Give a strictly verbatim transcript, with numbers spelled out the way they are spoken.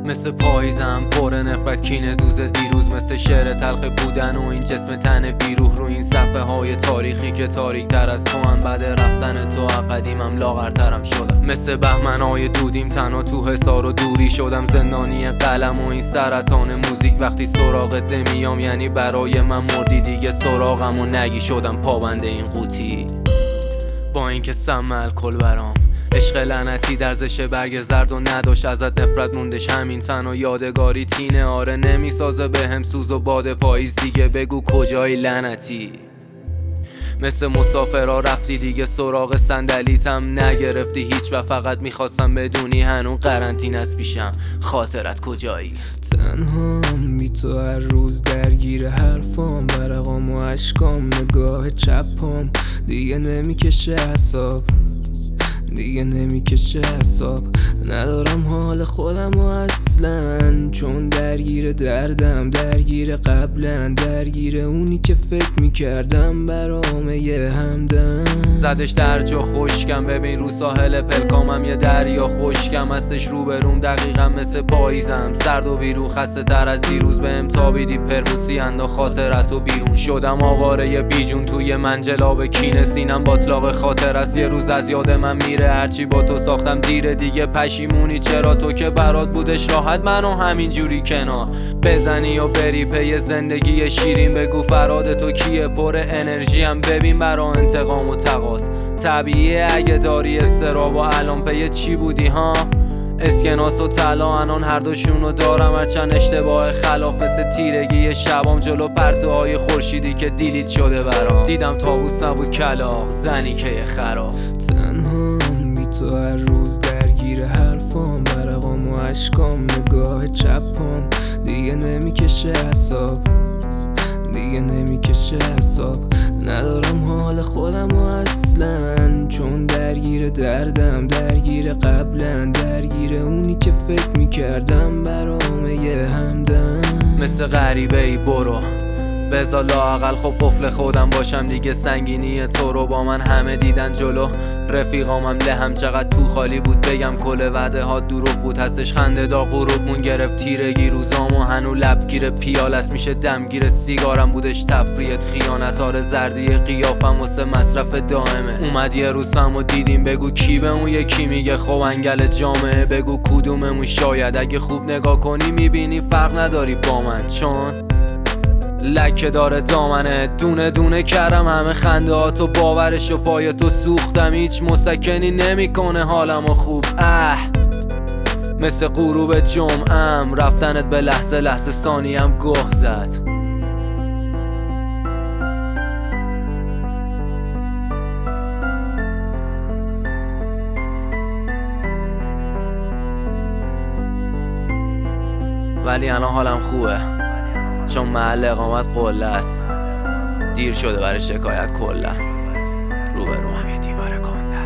مثل پاییزم پر نفرت کینه دوز دیروز، مثل شعر تلخ بودن و این جسم تن بیروح رو این صفحه های تاریخی که تاریک تر از تو هم. بعد رفتن تو قدیمم لاغرترم شدم، مثل بهمنای دودیم تنها تو حصار و دوری شدم. زندانی قلم و این سرطان موزیک وقتی سراغت نمیام یعنی برای من مردی دیگه. سراغم و نگی شدم پابنده این قوطی، با اینکه سم الکل برام عشق لعنتی درزش برگ زرد و نداشت ازت نفرت موندش همین تن و یادگاری تینه. آره نمیسازه به هم سوز و باد پاییز دیگه، بگو کجایی لعنتی. مثل مسافرها رفتی دیگه سراغ صندلیتم نگرفتی هیچ و فقط میخواستم بدونی هنون قرنطین است پیشم، خاطرت کجایی؟ تنهام بی تو هر روز درگیر حرفام، برقام و عشقام نگاه چپام دیگه نمیکشه حساب، دیگه نمیکشه حساب. ندارم حال خودم و اصلا، چون درگیر دردم، درگیر قبلا، درگیر اونی که فکر میکردم برام یه همدم. زدش در جا خشکم، ببین رو ساحل پلکامم یه دریا خشکم هستش رو بروم. دقیقا مثل پاییزم سرد و بیرون، خسته تر از دیروز بهم تابیدی پرموسی اندا خاطرت و بیرون. شدم آواره بیجون توی منجلاب کینه، سینم باطلاق خاطر است یه روز از یاد من میره. هرچی با تو ساختم دیره دیگه پشیمونی چرا؟ تو که برات بودش راحت منو همین جوری کنار بزنی و بری پی زندگی شیرین. بگو فراد تو کیه پر انرژیم، ببین برا انتقام و تقاص طبیعیه اگه داری استراب و الان پی چی بودی ها؟ اسکناس و طلا انان هر دوشونو دارم، هرچند اشتباه خلافس تیرگی شبام جلو پرتوهای خورشیدی که دیلیت شده برام. دیدم طاووس نبود کلاغ زنی که خراب. تنهام بی تو هر روز درگیر حرفام، برقام و عشقام نگاه چپام دیگه نمیکشه حساب، دیگه نمیکشه حساب. ندارم حال خودم و اصلا، چون درگیر دردم، درگیر قبلا، درگیر اونی که فکر میکردم برام یه همدم. مثل غریبه ای برو بذار لااقل خب قفل خودم باشم دیگه. سنگینی تو رو با من همه دیدن جلو رفیقامم لهم چقدر تو خالی بود بگم کل وعده ها دروغ بود هستش. خنده دا غروبمون گرفت تیرگی روزام و هنو لبگیر پیالست میشه دمگیر سیگارم بودش تفریت خیانت. آره زردی قیافم واسه مصرف دائمه. اومد یه روزم و دیدیم بگو کی به اون یکی میگه خب انگل جامعه. بگو کدوممون شاید اگه خوب نگاه کنی میبینی فرق نداری با من، چون لکه داره دامنه دونه دونه کردم همه خنده ها تو باورش و پای تو سوختم. هیچ مسکنی نمیکنه حالمو خوب اه مثل غروب جمعم رفتنت به لحظه لحظه ثانیم گه زد. ولی الان حالم خوبه چون محل اقامت قله است. دیر شده برای شکایت کلا، روبرو هم یه دیوار گنده.